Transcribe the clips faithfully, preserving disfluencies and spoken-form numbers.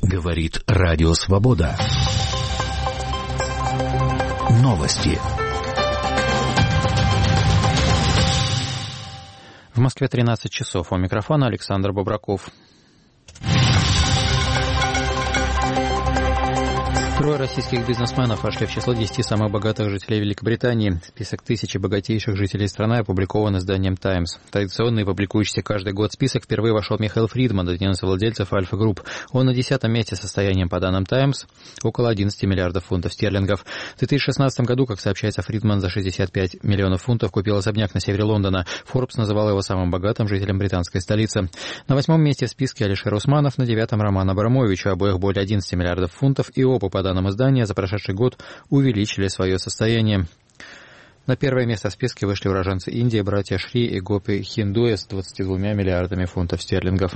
Говорит Радио Свобода. Новости. В Москве тринадцать часов. У микрофона Александр Бобраков. Трое российских бизнесменов вошли в число десяти самых богатых жителей Великобритании. Список тысячи богатейших жителей страны опубликован изданием «Таймс». Традиционный, публикующийся каждый год список, впервые вошел Михаил Фридман, один из владельцев Альфа Групп. Он на десятом месте с состоянием, по данным «Таймс», около одиннадцати миллиардов фунтов стерлингов. В две тысячи шестнадцатом году, как сообщается, Фридман за шестьдесят пять миллионов фунтов купил особняк на севере Лондона. Forbes называл его самым богатым жителем британской столицы. На восьмом месте в списке Алишер Усманов, на девятом Роман Абрамович, у обоих более одиннадцати миллиардов фунтов, и оба, по данным издания, за прошедший год увеличили свое состояние. На первое место в списке вышли уроженцы Индии, братья Шри и Гопи Хиндуя с двадцатью двумя миллиардами фунтов стерлингов.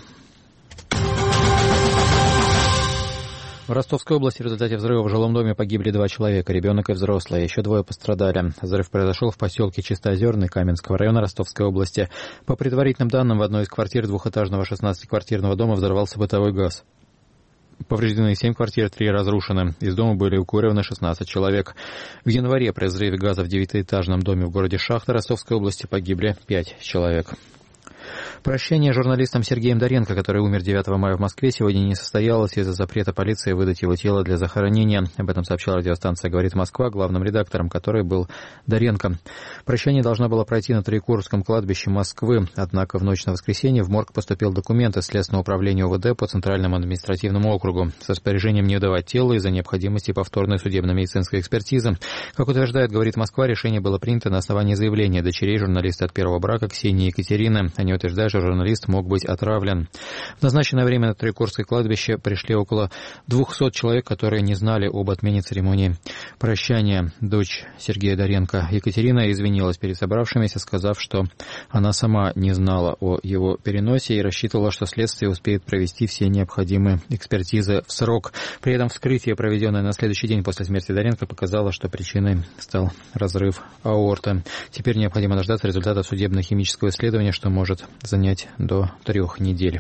В Ростовской области в результате взрыва в жилом доме погибли два человека, ребенок и взрослый, еще двое пострадали. Взрыв произошел в поселке Чистоозерный Каменского района Ростовской области. По предварительным данным, в одной из квартир двухэтажного шестнадцатиквартирного дома взорвался бытовой газ. Повреждены семь квартир, три разрушены. Из дома были эвакуированы шестнадцать человек. В январе при взрыве газа в девятиэтажном доме в городе Шахта Ростовской области погибли пять человек. Прощание журналистам Сергеем Доренко, который умер девятого мая в Москве, сегодня не состоялось из-за запрета полиции выдать его тело для захоронения. Об этом сообщила радиостанция «Говорит Москва», главным редактором которой был Доренко. Прощание должно было пройти на Троекуровском кладбище Москвы, однако в ночь на воскресенье в морг поступил документ из Следственного управления ОВД по Центральному административному округу с распоряжением не давать тело из-за необходимости повторной судебно-медицинской экспертизы. Как утверждает «Говорит Москва», решение было принято на основании заявления дочерей журналиста от первого брака Ксении и Екатерины. Они утверждают, что журналист мог быть отравлен. В назначенное время на Троекуровское кладбище пришли около двухсот человек, которые не знали об отмене церемонии прощания. Дочь Сергея Доренко Екатерина извинилась перед собравшимися, сказав, что она сама не знала о его переносе и рассчитывала, что следствие успеет провести все необходимые экспертизы в срок. При этом вскрытие, проведенное на следующий день после смерти Доренко, показало, что причиной стал разрыв аорты. Теперь необходимо дождаться результатов судебно-химического исследования, что может занять до трех недель.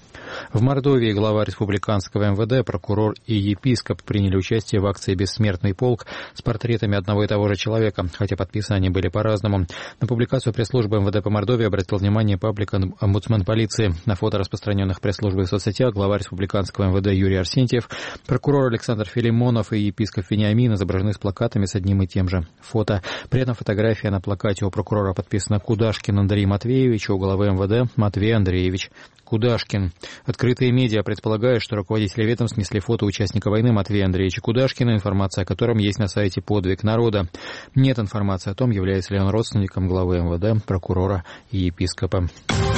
В Мордовии глава республиканского эм вэ дэ, прокурор и епископ приняли участие в акции «Бессмертный полк» с портретами одного и того же человека, хотя подписаны они были по-разному. На публикацию пресс-службы эм вэ дэ по Мордовии обратил внимание паблик «Омбудсмен полиции». На фото, распространенных пресс-службой в соцсетях, глава республиканского эм вэ дэ Юрий Арсентьев, прокурор Александр Филимонов и епископ Вениамин изображены с плакатами с одним и тем же фото. При этом фотография на плакате у прокурора подписана «Кудашкин Андрей Матвеевич», у главы эм вэ дэ Матвей Андреевич Кудашкин. Открытые медиа предполагают, что руководители ведомств несли фото участника войны Матвея Андреевича Кудашкина, информация о котором есть на сайте «Подвиг народа». Нет информации о том, является ли он родственником главы эм вэ дэ, прокурора и епископа.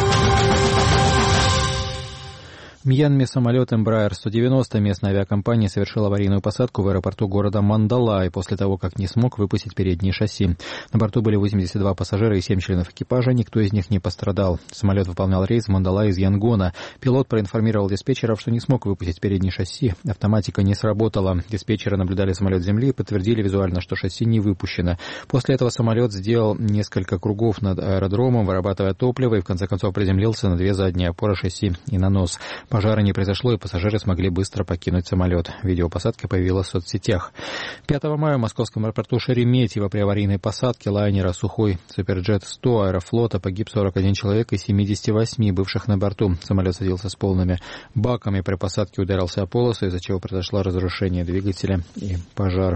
В Мьянме самолет Embraer сто девяносто местной авиакомпании совершил аварийную посадку в аэропорту города Мандалай после того, как не смог выпустить передние шасси. На борту были восемьдесят два пассажира и семь членов экипажа, никто из них не пострадал. Самолет выполнял рейс в Мандалай из Янгона. Пилот проинформировал диспетчеров, что не смог выпустить передние шасси. Автоматика не сработала. Диспетчеры наблюдали самолет с земли и подтвердили визуально, что шасси не выпущено. После этого самолет сделал несколько кругов над аэродромом, вырабатывая топливо, и в конце концов приземлился на две задние опоры шасси и на нос. Пожара не произошло, и пассажиры смогли быстро покинуть самолет. Видео посадки появилось в соцсетях. пятого мая в московском аэропорту Шереметьево при аварийной посадке лайнера «Сухой Суперджет сто» Аэрофлота погиб сорок один человек из семидесяти восьми бывших на борту. Самолет садился с полными баками, при посадке ударился о полосу, из-за чего произошло разрушение двигателя и пожар.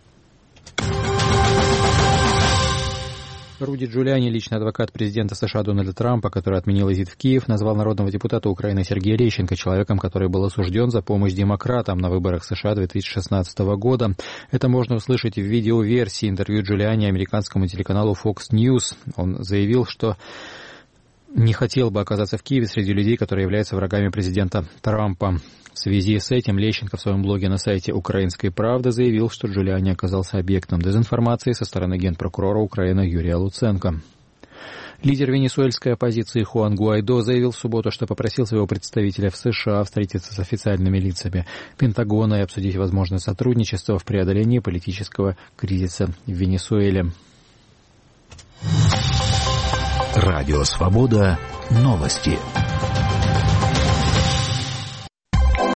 Руди Джулиани, личный адвокат президента США Дональда Трампа, который отменил визит в Киев, назвал народного депутата Украины Сергея Лещенко человеком, который был осужден за помощь демократам на выборах США две тысячи шестнадцатого года. Это можно услышать в видеоверсии интервью Джулиани американскому телеканалу Fox News. Он заявил, что не хотел бы оказаться в Киеве среди людей, которые являются врагами президента Трампа. В связи с этим Лещенко в своем блоге на сайте «Украинской правды» заявил, что Джулиани оказался объектом дезинформации со стороны генпрокурора Украины Юрия Луценко. Лидер венесуэльской оппозиции Хуан Гуайдо заявил в субботу, что попросил своего представителя в США встретиться с официальными лицами Пентагона и обсудить возможное сотрудничество в преодолении политического кризиса в Венесуэле. Радио «Свобода». Новости.